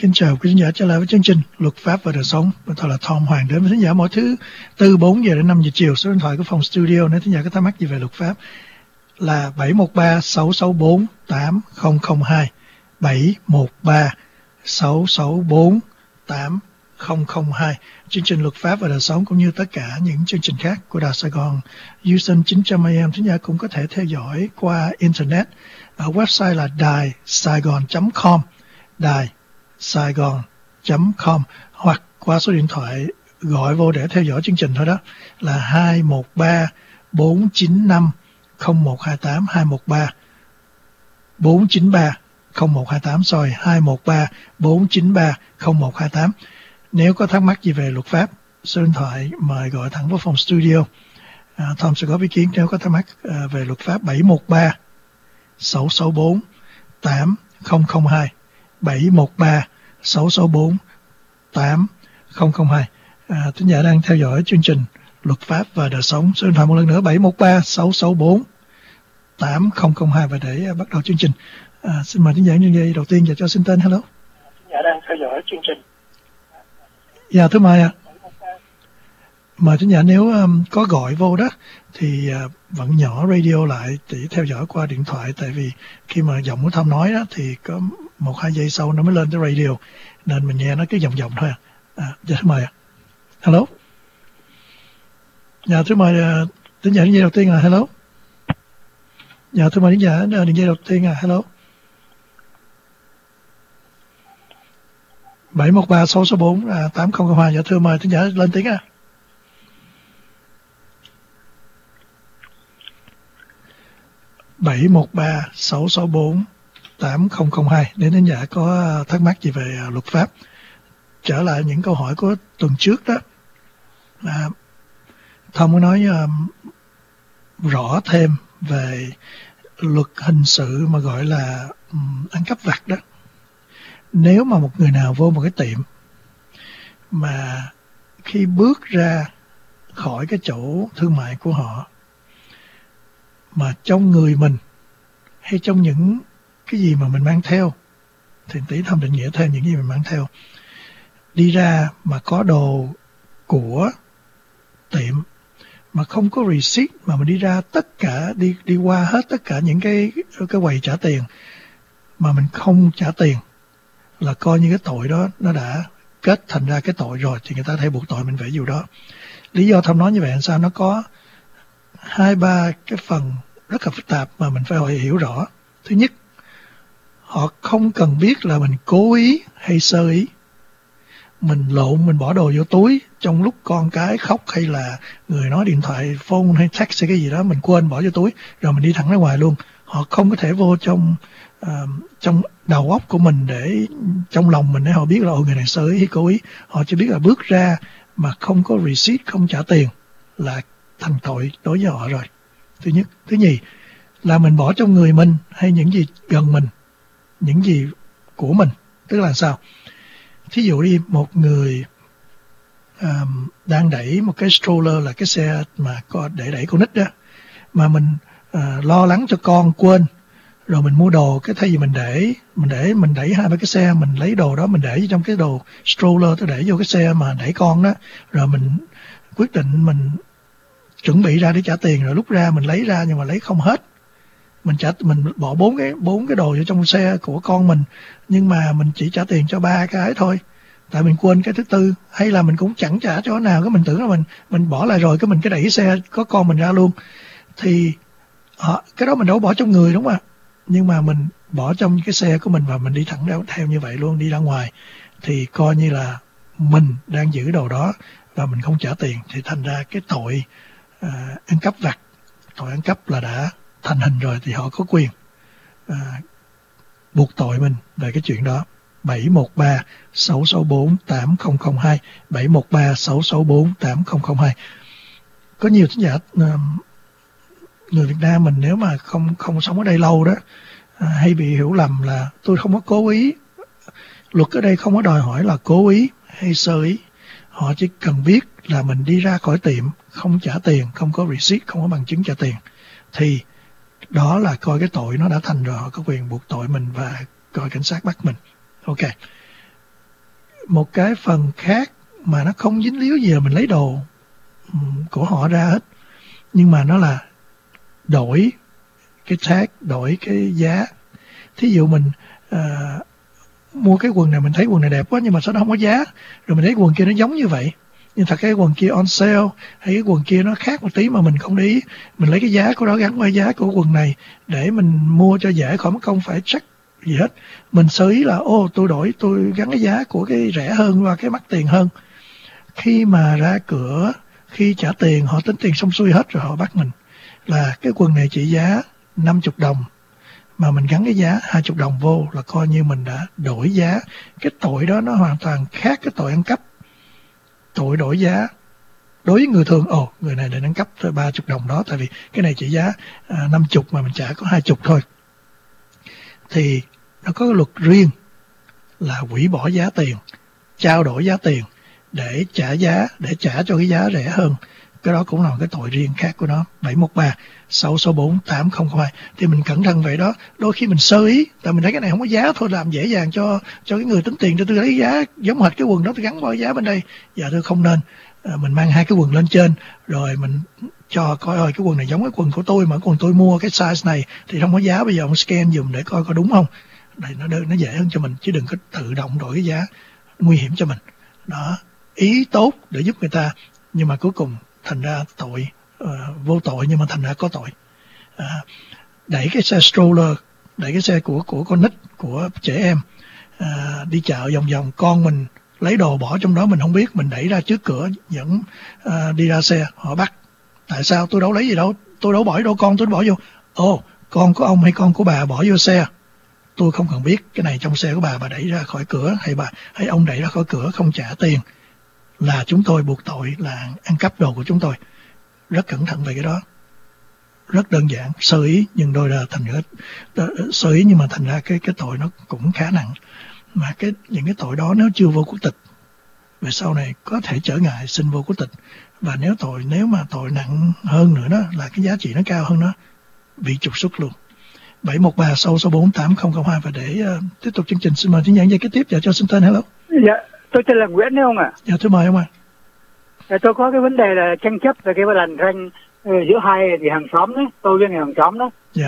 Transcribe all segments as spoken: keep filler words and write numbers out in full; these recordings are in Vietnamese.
Kính chào quý khán giả trở lại với chương trình Luật pháp và đời sống. Tôi là Tom Hoàng, đến với khán giả mỗi thứ từ bốn giờ đến năm giờ chiều. Số điện thoại của phòng studio nếu khán giả có thắc mắc gì về luật pháp là bảy một ba sáu sáu bốn tám không không hai, bảy một ba sáu sáu bốn tám không không hai. Chương trình Luật pháp và đời sống cũng như tất cả những chương trình khác của Đài Sài Gòn Houston chín trăm A M, khán giả cũng có thể theo dõi qua internet ở website là đài saigon chấm com, đài saigon chấm com, hoặc qua số điện thoại gọi vô để theo dõi chương trình thôi đó là hai một ba bốn chín năm không một hai tám, hai một ba bốn chín ba không một hai tám, sorry, hai một ba bốn chín ba không một hai tám. Nếu có thắc mắc gì về luật pháp, số điện thoại mời gọi thẳng vào phòng studio. À, Tom sẽ có ý kiến nếu có thắc mắc à, về luật pháp bảy một ba sáu sáu bốn tám không không hai, bảy một ba sáu sáu bốn tám không không hai. À, thính giả đang theo dõi chương trình Luật pháp và đời sống. Số điện thoại một lần nữa bảy một ba sáu sáu bốn tám không không hai. Và để uh, bắt đầu chương trình, à, xin mời thính giả những giây đầu tiên và cho xin tên. Hello. Thính giả đang theo dõi chương trình. Dạ, thưa mời ạ. Mời thính giả nếu um, có gọi vô đó thì uh, vẫn nhỏ radio lại để theo dõi qua điện thoại, tại vì khi mà giọng của Tom nói đó thì có một hai giây sau nó mới lên tới radio, nên mình nghe nó cứ vòng vòng thôi à. À, dạ thưa mời ạ. Hello. Dạ thưa mời uh, thính giả những giây đầu tiên à. Hello. Dạ thưa mời thính giả uh, những giây đầu tiên à. Hello. bảy một ba sáu sáu bốn tám không không hai. Dạ thưa mời thính giả lên tiếng à. bảy một ba sáu sáu bốn tám không không hai. Nếu thính giả có thắc mắc gì về uh, luật pháp. Trở lại những câu hỏi của tuần trước đó, à, Thông muốn nói uh, rõ thêm về luật hình sự mà gọi là um, ăn cắp vặt đó. Nếu mà một người nào vô một cái tiệm mà khi bước ra khỏi cái chỗ thương mại của họ mà trong người mình hay trong những cái gì mà mình mang theo, thì tí Thông định nghĩa thêm những gì mình mang theo, đi ra mà có đồ của tiệm mà không có receipt, mà mình đi ra tất cả, đi đi qua hết tất cả những cái cái quầy trả tiền mà mình không trả tiền, là coi như cái tội đó nó đã kết thành ra cái tội rồi, thì người ta có thể buộc tội mình về vụ đó. Lý do Thông nói như vậy là sao? Nó có hai ba cái phần rất là phức tạp mà mình phải hỏi hiểu rõ. Thứ nhất, họ không cần biết là mình cố ý hay sơ ý. Mình lộn, mình bỏ đồ vô túi trong lúc con cái khóc, hay là người nói điện thoại, phone hay text hay cái gì đó, mình quên bỏ vô túi, rồi mình đi thẳng ra ngoài luôn. Họ không có thể vô trong uh, trong đầu óc của mình, để trong lòng mình để họ biết là ồ, người này sơ ý hay cố ý. Họ chỉ biết là bước ra mà không có receipt, không trả tiền là thành tội đối với họ rồi. Thứ nhất. Thứ nhì là mình bỏ trong người mình hay những gì gần mình, những gì của mình. Tức là sao? Thí dụ đi, một người um, đang đẩy một cái stroller, là cái xe mà có để đẩy con nít đó, mà mình uh, lo lắng cho con quên, rồi mình mua đồ, cái thay vì mình để mình để mình đẩy hai ba cái xe, mình lấy đồ đó mình để trong cái đồ stroller, tôi để vô cái xe mà đẩy con đó, rồi mình quyết định mình chuẩn bị ra để trả tiền, rồi lúc ra mình lấy ra nhưng mà lấy không hết. Mình trả mình bỏ bốn cái bốn cái đồ vô trong xe của con mình, nhưng mà mình chỉ trả tiền cho ba cái thôi, tại mình quên cái thứ tư, hay là mình cũng chẳng trả cho nào, cái mình tưởng là mình mình bỏ lại rồi, cái mình cái đẩy xe có con mình ra luôn. Thì họ, cái đó mình đâu bỏ trong người, đúng không ạ? Nhưng mà mình bỏ trong cái xe của mình và mình đi thẳng ra theo như vậy luôn, đi ra ngoài, thì coi như là mình đang giữ đồ đó và mình không trả tiền, thì thành ra cái tội uh, ăn cắp vặt, tội ăn cắp là đã thành hình rồi, thì họ có quyền uh, buộc tội mình về cái chuyện đó. Bảy một ba sáu sáu bốn tám không không hai, bảy một ba sáu sáu bốn tám không không hai. Có nhiều thính giả uh, người Việt Nam mình nếu mà không không sống ở đây lâu đó, à, hay bị hiểu lầm là tôi không có cố ý. Luật ở đây không có đòi hỏi là cố ý hay sơ ý. Họ chỉ cần biết là mình đi ra khỏi tiệm không trả tiền, không có receipt, không có bằng chứng trả tiền, thì đó là coi cái tội nó đã thành rồi, họ có quyền buộc tội mình và coi cảnh sát bắt mình. Ok. một cái phần khác mà nó không dính líu gì là mình lấy đồ um, của họ ra hết, nhưng mà nó là đổi cái tag, đổi cái giá. Thí dụ mình uh, mua cái quần này, mình thấy quần này đẹp quá nhưng mà sao nó không có giá, rồi mình thấy quần kia nó giống như vậy nhưng thật cái quần kia on sale hay cái quần kia nó khác một tí mà mình không để ý, mình lấy cái giá của đó gắn với giá của quần này để mình mua cho dễ, khỏi mất công phải check gì hết. Mình sơ ý là ô tôi đổi, tôi gắn cái giá của cái rẻ hơn và cái mắc tiền hơn. Khi mà ra cửa, khi trả tiền, họ tính tiền xong xuôi hết rồi họ bắt mình là cái quần này trị giá năm mươi đồng mà mình gắn cái giá hai mươi đồng vô là coi như mình đã đổi giá. Cái tội đó nó hoàn toàn khác cái tội ăn cắp. Tội đổi giá đối với người thường, ồ người này định ăn cắp tới ba mươi đồng đó, tại vì cái này trị giá à, năm mươi mà mình trả có hai mươi thôi, thì nó có cái luật riêng là hủy bỏ giá tiền, trao đổi giá tiền để trả giá, để trả cho cái giá rẻ hơn. Cái đó cũng là một cái tội riêng khác của nó. Bảy một ba sáu sáu bốn tám không không hai. Thì mình cẩn thận vậy đó. Đôi khi mình sơ ý, tại mình thấy cái này không có giá thôi, làm dễ dàng cho cho cái người tính tiền, cho tôi lấy giá giống hệt cái quần đó tôi gắn vào giá bên đây. Dạ tôi không nên. À, mình mang hai cái quần lên trên rồi mình cho coi ơi cái quần này giống cái quần của tôi mà cái quần tôi mua cái size này thì không có giá, bây giờ ông scan dùm để coi có đúng không. Đây nó nó dễ hơn cho mình, chứ đừng có tự động đổi cái giá, nguy hiểm cho mình. Đó, ý tốt để giúp người ta nhưng mà cuối cùng thành ra tội, uh, vô tội nhưng mà thành ra có tội. Uh, đẩy cái xe stroller, đẩy cái xe của của con nít, của trẻ em uh, đi chợ vòng vòng, con mình lấy đồ bỏ trong đó mình không biết, mình đẩy ra trước cửa dẫn uh, đi ra xe, họ bắt. Tại sao? Tôi đâu lấy gì đâu, tôi đâu bỏ đâu con tôi bỏ vô. Ồ, con của ông hay con của bà bỏ vô xe, tôi không cần biết cái này trong xe của bà, bà đẩy ra khỏi cửa hay bà hay ông đẩy ra khỏi cửa không trả tiền là chúng tôi buộc tội là ăn cắp đồ của chúng tôi. Rất cẩn thận về cái đó. Rất đơn giản, sơ ý nhưng đôi ra thành ra sơ ý nhưng mà thành ra cái cái tội nó cũng khá nặng. Mà cái những cái tội đó nếu chưa vô quốc tịch, về sau này có thể trở ngại xin vô quốc tịch. Và nếu tội nếu mà tội nặng hơn nữa đó là cái giá trị nó cao hơn đó, bị trục xuất luôn. Bảy một ba sáu sáu bốn tám không không hai. Và để uh, tiếp tục chương trình xin mời thính giả dây kế tiếp. Dạ cho xin tên. Hello. Dạ tôi tên là Nguyễn đấy không ạ? Dạ tôi mời ông ạ. Dạ, tôi có cái vấn đề là tranh chấp về cái làn ranh giữa hai thì hàng xóm đấy, tôi với người hàng xóm đó. Dạ.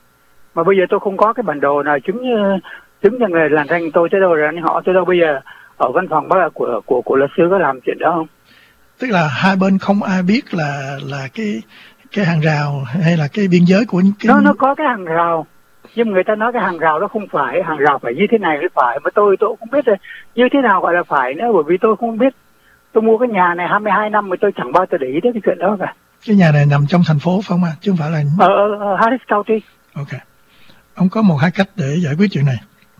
Mà bây giờ tôi không có cái bản đồ nào chứng chứng cho người làn ranh tôi tới đâu rồi anh họ tôi đâu. Bây giờ ở văn phòng bác của của của luật sư có làm chuyện đó không? Tức là hai bên không ai biết là là cái cái hàng rào hay là cái biên giới của cái... nó nó có cái hàng rào nhưng người ta nói cái hàng rào đó không phải, hàng rào phải như thế này mới phải, mà tôi tôi cũng không biết rồi như thế nào gọi là phải nữa, bởi vì tôi không biết. Tôi mua cái nhà này hai mươi hai năm mà tôi chẳng bao giờ để ý đến cái chuyện đó cả. Cái nhà này nằm trong thành phố phải không ạ? Chứ không phải là... Ở, ở Harris County. Ok. Ông có một hai cách để giải quyết chuyện này.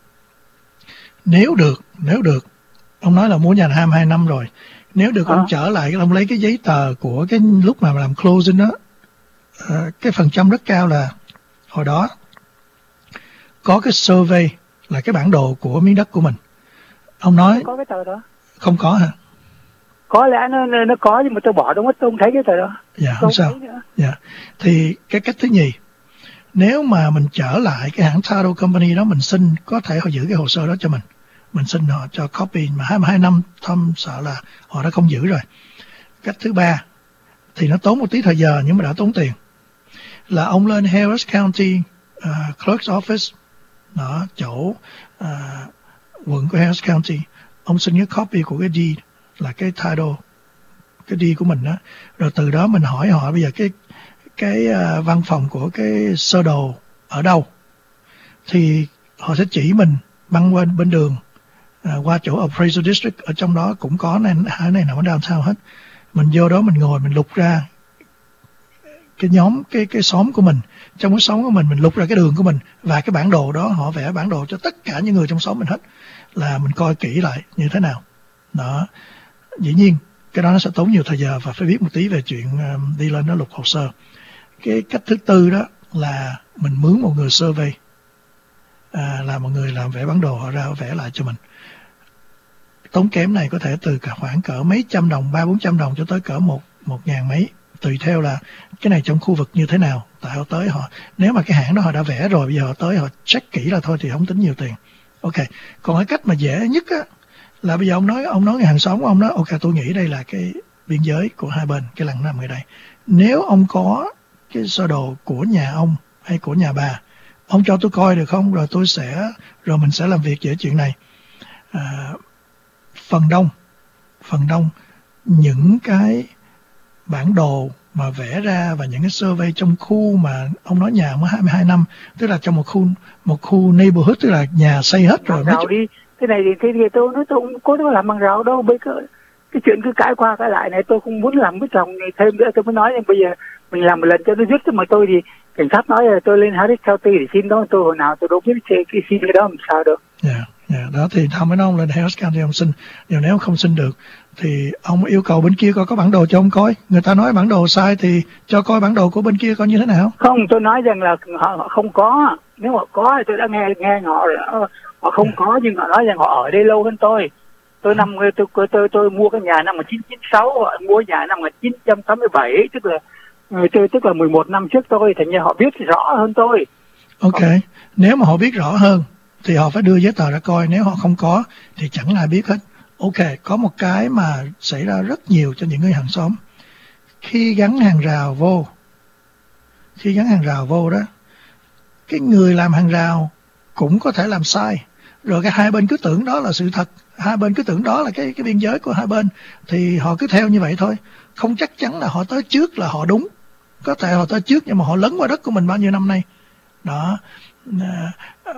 Nếu được, nếu được, ông nói là mua nhà hai mươi hai năm rồi. Nếu được à. Ông trở lại, ông lấy cái giấy tờ của cái lúc mà làm closing đó. À, cái phần trăm rất cao là hồi đó có cái survey là cái bản đồ của miếng đất của mình. Ông nói... Có cái tờ đó. Không có hả? Có lẽ nó nó có nhưng mà tôi bỏ đâu mất, tôi không thấy cái tờ đó. Dạ, không sao. Dạ. Thì cái cách thứ nhì, nếu mà mình trở lại cái hãng title company đó, mình xin, có thể họ giữ cái hồ sơ đó cho mình. Mình xin họ cho copy, mà hai mươi hai năm Tom sợ là họ đã không giữ rồi. Cách thứ ba, thì nó tốn một tí thời giờ nhưng mà đã tốn tiền, là ông lên Harris County uh, Clerk's Office, đó, chỗ uh, quận của Harris County, ông xin cái copy của cái deed, là cái title, cái deed của mình đó, rồi từ đó mình hỏi họ bây giờ cái cái uh, văn phòng của cái sơ đồ ở đâu, thì họ sẽ chỉ mình băng qua bên đường uh, qua chỗ appraisal district, ở trong đó cũng có này hai này nằm ở downtown hết. Mình vô đó mình ngồi mình lục ra cái nhóm cái cái xóm của mình, trong cái xóm của mình mình lục ra cái đường của mình, và cái bản đồ đó họ vẽ bản đồ cho tất cả những người trong xóm mình hết, là mình coi kỹ lại như thế nào đó. Dĩ nhiên cái đó nó sẽ tốn nhiều thời giờ và phải biết một tí về chuyện um, đi lên đó lục hồ sơ. Cái cách thứ tư đó là mình mướn một người survey, à, là một người làm vẽ bản đồ, họ ra vẽ lại cho mình. Tốn kém này có thể từ cả khoảng cỡ mấy trăm đồng, ba bốn trăm đồng cho tới cỡ một một ngàn mấy, tùy theo là cái này trong khu vực như thế nào. Tại họ tới họ, nếu mà cái hãng đó họ đã vẽ rồi, bây giờ họ tới họ check kỹ là thôi thì không tính nhiều tiền. Ok. Còn cái cách mà dễ nhất á là bây giờ ông nói ông nói người hàng xóm của ông nói ok, tôi nghĩ đây là cái biên giới của hai bên, cái làng nằm ở đây. Nếu ông có cái sơ đồ của nhà ông hay của nhà bà, ông cho tôi coi được không, rồi tôi sẽ rồi mình sẽ làm việc về chuyện này. À, phần đông phần đông những cái bản đồ mà vẽ ra và những cái survey trong khu mà ông nói nhà mới hai mươi hai năm, tức là trong một khu một khu neighborhood, tức là nhà xây hết rồi. Rào đi, cái này thì cái thì tôi nói tôi không có làm bằng rào đâu, bây giờ cái chuyện cứ cãi qua cãi lại này tôi không muốn làm với chồng này thêm nữa, tôi mới nói bây giờ mình làm một lần cho nó dứt. Chứ mà tôi thì cảnh sát nói là tôi lên Harris County để xin đó, tôi hồi nào tôi đâu biết cái xin cái đó làm sao được. Dạ, yeah, yeah. Đó thì Tom mới nói ông lên Harris County ông xin, nhưng nếu không xin được thì ông yêu cầu bên kia coi có bản đồ cho ông coi. Người ta nói bản đồ sai thì cho coi bản đồ của bên kia coi như thế nào. Không, tôi nói rằng là họ, họ không có. Nếu họ có thì tôi đã nghe nghe họ rồi. Họ không yeah. có, nhưng họ nói rằng họ ở đây lâu hơn tôi. Tôi năm tôi tôi tôi, tôi mua cái nhà năm một nghìn chín trăm chín mươi sáu, họ mua nhà năm một nghìn chín trăm tám mươi bảy, tức là tôi tức là mười một năm trước tôi, thành ra họ biết rõ hơn tôi. Ok, còn... nếu mà họ biết rõ hơn thì họ phải đưa giấy tờ ra coi, nếu họ không có thì chẳng ai biết hết. Ok, có một cái mà xảy ra rất nhiều cho những người hàng xóm. Khi gắn hàng rào vô, khi gắn hàng rào vô đó, cái người làm hàng rào cũng có thể làm sai. Rồi cái hai bên cứ tưởng đó là sự thật, hai bên cứ tưởng đó là cái cái biên giới của hai bên, thì họ cứ theo như vậy thôi. Không chắc chắn là họ tới trước là họ đúng. Có thể họ tới trước nhưng mà họ lấn qua đất của mình bao nhiêu năm nay. Đó. À,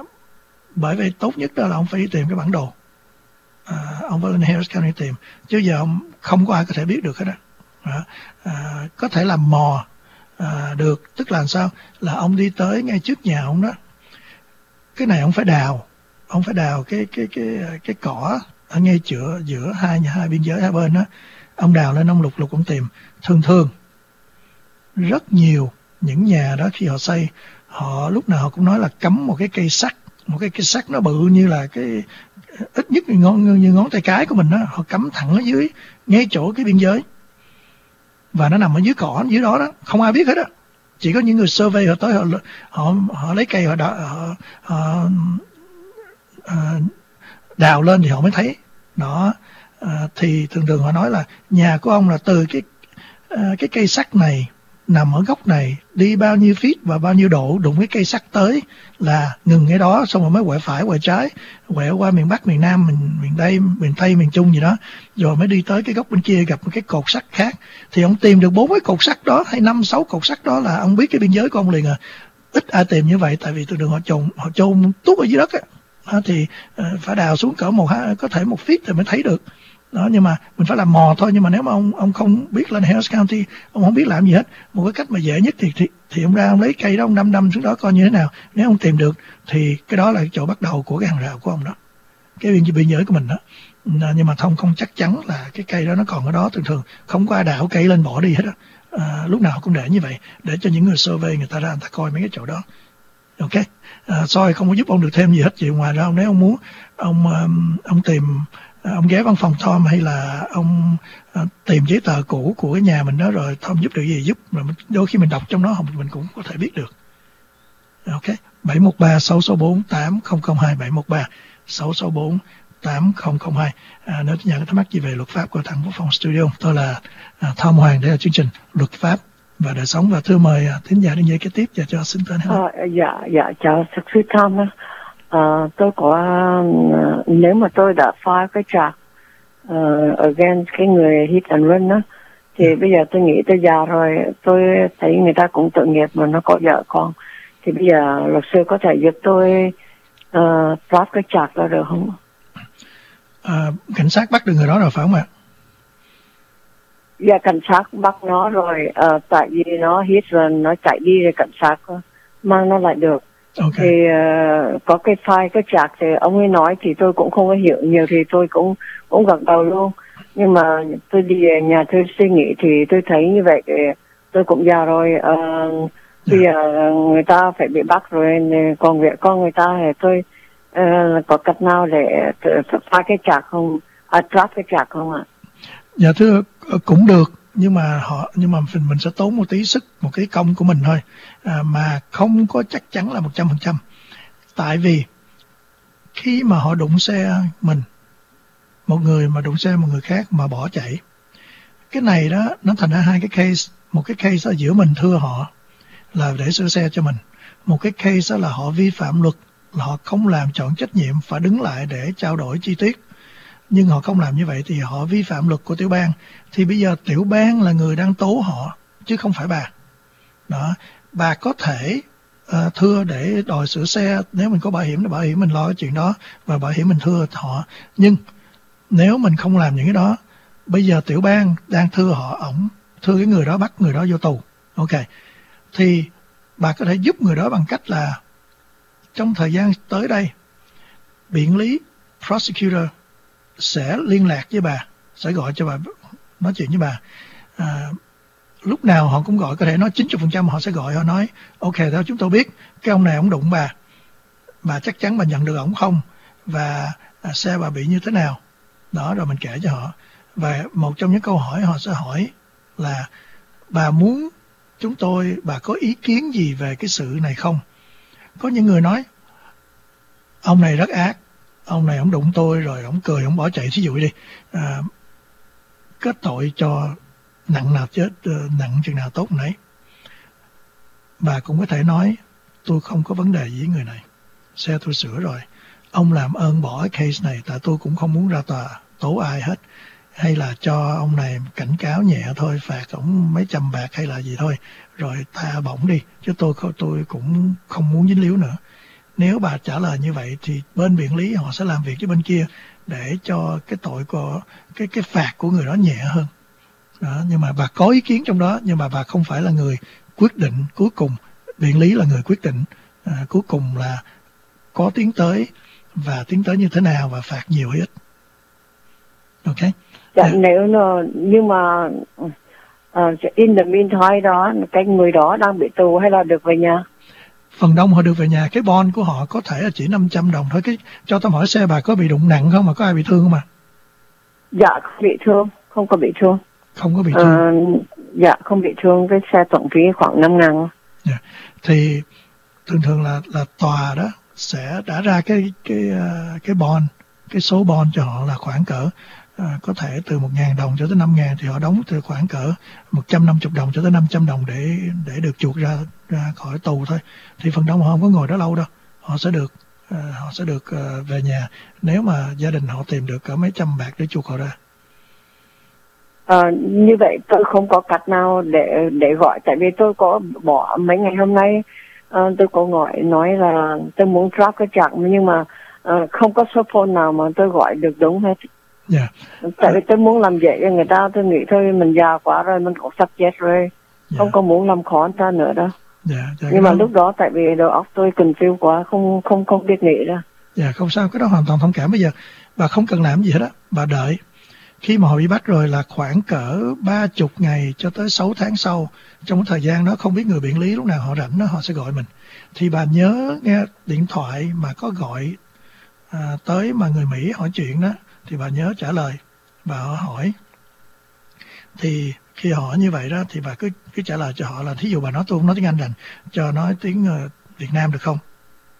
bởi vậy tốt nhất đó là ông phải đi tìm cái bản đồ. À, ông phải lên Harris County tìm, chứ giờ ông không có ai có thể biết được hết á. À, à, có thể làm mò à, được, tức là sao? Là ông đi tới ngay trước nhà ông đó, cái này ông phải đào, ông phải đào cái cái cái cái cỏ ở ngay giữa giữa hai nhà hai biên giới hai bên đó, ông đào lên, ông lục lục ông tìm. Thường thường rất nhiều những nhà đó khi họ xây, họ lúc nào họ cũng nói là cắm một cái cây sắt, một cái cây sắt nó bự như là cái ít nhất như ngón như ngón tay cái của mình đó, họ cắm thẳng ở dưới ngay chỗ cái biên giới, và nó nằm ở dưới cỏ dưới đó đó, không ai biết hết á. Chỉ có những người survey họ tới họ họ họ lấy cây họ đào, họ, họ uh, đào lên thì họ mới thấy đó. Uh, thì thường thường họ nói là nhà của ông là từ cái uh, cái cây sắt này nằm ở góc này, đi bao nhiêu feet và bao nhiêu độ đụng cái cây sắt tới là ngừng cái đó, xong rồi mới quẹo phải quẹo trái, quẹo qua miền Bắc, miền Nam, miền miền Tây, miền Tây, miền Trung gì đó, rồi mới đi tới cái góc bên kia gặp một cái cột sắt khác. Thì ông tìm được bốn cái cột sắt đó hay năm sáu cột sắt đó là ông biết cái biên giới của ông liền à. Ít ai tìm như vậy, tại vì từ đường họ chôn họ chôn tuốt ở dưới đất á, thì uh, phải đào xuống cỡ một có thể một feet thì mới thấy được. Đó, nhưng mà mình phải làm mò thôi. Nhưng mà nếu mà ông ông không biết lên Harris County, ông không biết làm gì hết, một cái cách mà dễ nhất thì thì, thì ông ra ông lấy cây đó ông đâm đâm xuống đó coi như thế nào. Nếu ông tìm được thì cái đó là chỗ bắt đầu của cái hàng rào của ông đó, cái biên biên giới của mình đó. Nhưng mà thông không chắc chắn là cái cây đó nó còn ở đó. Thường thường không có ai đào cây lên bỏ đi hết đó. À, lúc nào cũng để như vậy để cho những người survey người ta ra người ta coi mấy cái chỗ đó. Ok, à, sorry không có giúp ông được thêm gì hết chị. Ngoài ra nếu ông muốn ông um, ông tìm ông ghé văn phòng Tom, hay là ông uh, tìm giấy tờ cũ của cái nhà mình đó, rồi Tom giúp được gì giúp, rồi đôi khi mình đọc trong đó mình cũng có thể biết được. Ok, bảy một ba sáu sáu bốn tám không không hai, bảy một ba sáu sáu bốn tám không không hai. À, nếu nhà có thắc mắc gì về luật pháp của thằng Vũ Phong Studio, tôi là uh, Tom Hoàng, đây là chương trình luật pháp và đời sống, và thưa mời uh, thính giả đến với kế tiếp và cho xin tên hết. À, dạ dạ chào thực sư Tom. À, tôi có uh, nếu mà tôi đã file cái charge uh, against cái người hit and run đó, thì ừ. bây giờ tôi nghĩ tôi già rồi, tôi thấy người ta cũng tội nghiệp mà nó có vợ con, thì bây giờ luật sư có thể giúp tôi uh, draft cái charge đó được không? À, cảnh sát bắt được người đó rồi phải không ạ? Dạ cảnh sát bắt nó rồi, uh, tại vì nó hit run, nó chạy đi rồi cảnh sát mang nó lại được. Okay. Thì uh, có cái file cái chart thì ông ấy nói thì tôi cũng không có hiểu nhiều, thì tôi cũng cũng gật đầu luôn. Nhưng mà tôi đi về nhà tôi suy nghĩ thì tôi thấy như vậy thì tôi cũng già rồi, uh, bây giờ người ta phải bị bắt rồi, còn việc con người ta thì tôi uh, có cách nào để file cái chart không, à, draft cái chart không ạ? Dạ thưa, cũng được, nhưng mà họ nhưng mà mình mình sẽ tốn một tí sức, một cái công của mình thôi, à, mà không có chắc chắn là một trăm phần trăm. Tại vì khi mà họ đụng xe mình một người mà đụng xe một người khác mà bỏ chạy. Cái này đó nó thành ra hai cái case. Một cái case ở giữa mình thưa họ là để sửa xe cho mình, một cái case đó là họ vi phạm luật, là họ không làm trọn trách nhiệm, phải đứng lại để trao đổi chi tiết, nhưng họ không làm như vậy thì họ vi phạm luật của tiểu bang. Thì bây giờ tiểu bang là người đang tố họ chứ không phải bà. Đó, bà có thể uh, thưa để đòi sửa xe, nếu mình có bảo hiểm thì bảo hiểm mình lo cái chuyện đó và bảo hiểm mình thưa họ. Nhưng nếu mình không làm những cái đó, bây giờ tiểu bang đang thưa họ, ổng thưa cái người đó, bắt người đó vô tù. Ok, thì bà có thể giúp người đó bằng cách là trong thời gian tới đây, biện lý prosecutor sẽ liên lạc với bà, sẽ gọi cho bà, nói chuyện với bà. À, lúc nào họ cũng gọi, có thể nói chín mươi phần trăm họ sẽ gọi, họ nói ok, theo chúng tôi biết cái ông này ông đụng bà, bà chắc chắn bà nhận được ổng không, và à, xe bà bị như thế nào. Đó, rồi mình kể cho họ. Và một trong những câu hỏi họ sẽ hỏi là bà muốn chúng tôi, bà có ý kiến gì về cái sự này không? Có những người nói ông này rất ác, ông này ông đụng tôi rồi ông cười, ông bỏ chạy, thí dụ đi, à, kết tội cho nặng nào chết, nặng chừng nào tốt nấy. Bà cũng có thể nói tôi không có vấn đề gì với người này, xe tôi sửa rồi, ông làm ơn bỏ cái case này, tại tôi cũng không muốn ra tòa tố ai hết, hay là cho ông này cảnh cáo nhẹ thôi, phạt ổng mấy trăm bạc hay là gì thôi, rồi tha bổng đi, chứ tôi tôi cũng không muốn dính líu nữa. Nếu bà trả lời như vậy thì bên biện lý họ sẽ làm việc với bên kia để cho cái tội của cái cái phạt của người đó nhẹ hơn. Đó, nhưng mà bà có ý kiến trong đó, nhưng mà bà không phải là người quyết định cuối cùng. Biện lý là người quyết định à, cuối cùng là có tiến tới và tiến tới như thế nào và phạt nhiều hay ít. Ok. Dạ, yeah. Nếu nó, nhưng mà uh, in the meantime đó, cái người đó đang bị tù hay là được về nhà? Phần đông họ được về nhà. Cái bond của họ có thể là chỉ năm trăm đồng thôi. Cái cho tôi hỏi xe bà có bị đụng nặng không, mà có ai bị thương không à? Dạ không bị thương, không có bị thương. Không có bị thương. Uh, dạ không bị thương, cái xe tổng phí khoảng năm ngàn. Yeah. Thì thường thường là là tòa đó sẽ đã ra cái cái cái bond, cái số bond cho họ là khoảng cỡ à, có thể từ một ngàn đồng cho tới năm ngàn, thì họ đóng từ khoảng cỡ một trăm năm mươi đồng cho tới năm trăm đồng để để được chuộc ra ra khỏi tù thôi. Thì phần đông họ không có ngồi đó lâu đâu, họ sẽ được à, họ sẽ được à, về nhà nếu mà gia đình họ tìm được cỡ mấy trăm bạc để chuộc họ ra. À, như vậy tôi không có cách nào để để gọi, tại vì tôi có bỏ mấy ngày hôm nay, à, tôi có gọi nói là tôi muốn drop cái chặng, nhưng mà à, không có số phone nào mà tôi gọi được đúng hết. Yeah. Tại vì tôi muốn làm vậy cho người ta, tôi nghĩ thôi mình già quá rồi, mình cũng sắp chết rồi, yeah. Không có muốn làm khó người ta nữa đâu. Yeah, yeah, nhưng mà đó... lúc đó tại vì đầu óc tôi confused quá, không không không biết nghĩ ra. Dạ yeah, không sao, cái đó hoàn toàn thông cảm. Bây giờ bà không cần làm gì hết á, bà đợi. Khi mà họ bị bắt rồi là khoảng cỡ ba chục ngày cho tới sáu tháng sau. Trong cái thời gian đó không biết người biện lý lúc nào họ rảnh đó họ sẽ gọi mình. Thì bà nhớ nghe điện thoại mà có gọi à, tới mà người Mỹ hỏi chuyện đó, thì bà nhớ trả lời. Bà hỏi. Thì khi họ hỏi như vậy đó thì bà cứ cứ trả lời cho họ là, thí dụ bà nói tôi không nói tiếng Anh rành, cho nói tiếng uh, Việt Nam được không?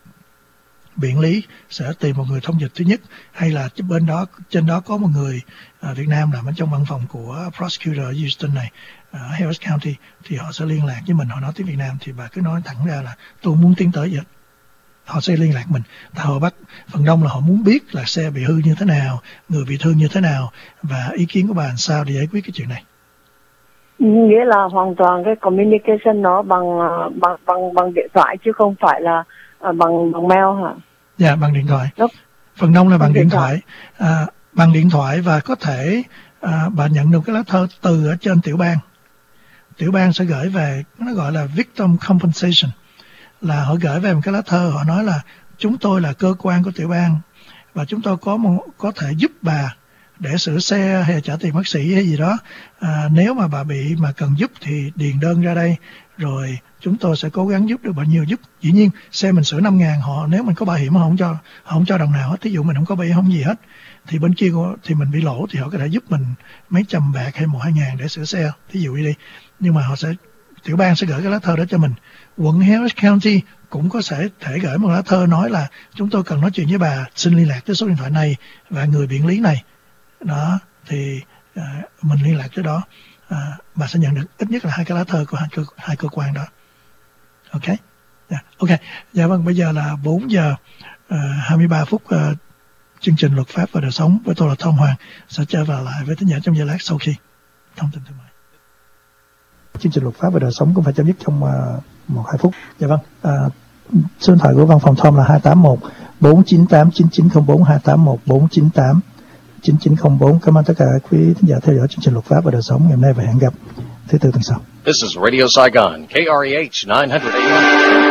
Biện lý sẽ tìm một người thông dịch thứ nhất, hay là bên đó trên đó có một người à, Việt Nam làm ở trong văn phòng của prosecutor ở Houston này, ở Harris County, thì họ sẽ liên lạc với mình, họ nói tiếng Việt Nam, thì bà cứ nói thẳng ra là tôi muốn tiến tới vậy. Họ sẽ liên lạc mình. Tại họ bắt phần đông là họ muốn biết là xe bị hư như thế nào, người bị thương như thế nào, và ý kiến của bà làm sao để giải quyết cái chuyện này. Nghĩa là hoàn toàn cái communication nó bằng bằng bằng bằng điện thoại chứ không phải là à, bằng bằng mail hả? Dạ, bằng điện thoại. Đúng. Phần đông là bằng điện, điện thoại. thoại. À, bằng điện thoại, và có thể à, bà nhận được cái lá thư từ ở trên tiểu bang. Tiểu bang sẽ gửi về, nó gọi là victim compensation, là họ gửi về một cái lá thư, họ nói là chúng tôi là cơ quan của tiểu bang và chúng tôi có một, có thể giúp bà để sửa xe hay trả tiền bác sĩ hay gì đó. À, nếu mà bà bị mà cần giúp thì điền đơn ra đây, rồi chúng tôi sẽ cố gắng giúp được bao nhiêu giúp. Dĩ nhiên xe mình sửa năm ngàn, họ nếu mình có bảo hiểm họ không cho họ không cho đồng nào hết. Thí dụ mình không có bảo hiểm không gì hết thì bên kia thì mình bị lỗ thì họ có thể giúp mình mấy trăm bạc hay một hai ngàn để sửa xe, thí dụ đi. Nhưng mà họ sẽ tiểu bang sẽ gửi cái lá thư đó cho mình. Quận Harris County cũng có thể thể gửi một lá thư nói là chúng tôi cần nói chuyện với bà, xin liên lạc tới số điện thoại này và người biện lý này. đó thì uh, mình liên lạc tới đó, uh, bà sẽ nhận được ít nhất là hai cái lá thơ của hai cơ, hai cơ quan đó. Ok, yeah. Ok, dạ vâng, bây giờ là bốn giờ uh, hai mươi ba phút. Uh, chương trình Luật pháp và đời sống với tôi là Thông Hoàng sẽ trở vào lại với thính giả trong giây lát sau khi thông tin thương mại. Chương trình Luật pháp và đời sống cũng phải chấm dứt trong uh, một hai phút. Dạ vâng, uh, số điện thoại của văn phòng Tom là hai tám một bốn chín tám chín chín không bốn, hai tám một bốn chín tám chín chín không bốn. Cảm ơn tất cả quý thính giả theo dõi chương trình Luật pháp và đời sống ngày hôm nay và hẹn gặp thứ tư tuần sau. This is Radio Saigon, K R E H nine hundred A M.